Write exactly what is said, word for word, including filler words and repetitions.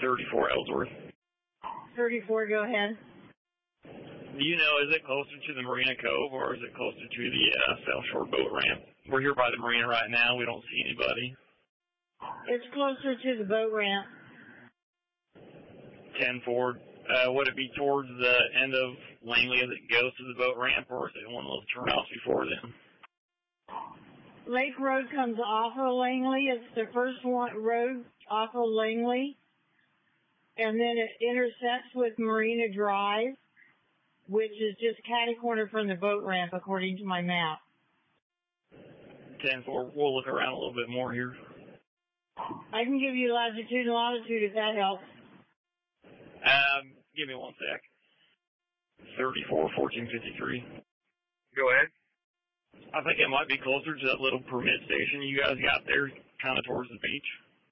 thirty-four Ellsworth. thirty-four, go ahead. Do you know, is it closer to the Marina Cove or is it closer to the uh, South Shore boat ramp? We're here by the marina right now. We don't see anybody. It's closer to the boat ramp. ten four. Uh, would it be towards the end of Langley as it goes to the boat ramp, or is it one of those turnoffs before then? Lake Road comes off of Langley. It's the first one road off of Langley. And then it intersects with Marina Drive, which is just catty corner from the boat ramp, according to my map. ten four. We'll look around a little bit more here. I can give you latitude and latitude if that helps. Um, give me one sec. thirty-four, fourteen fifty-three. Go ahead. I think it might be closer to that little permit station you guys got there, kind of towards the beach.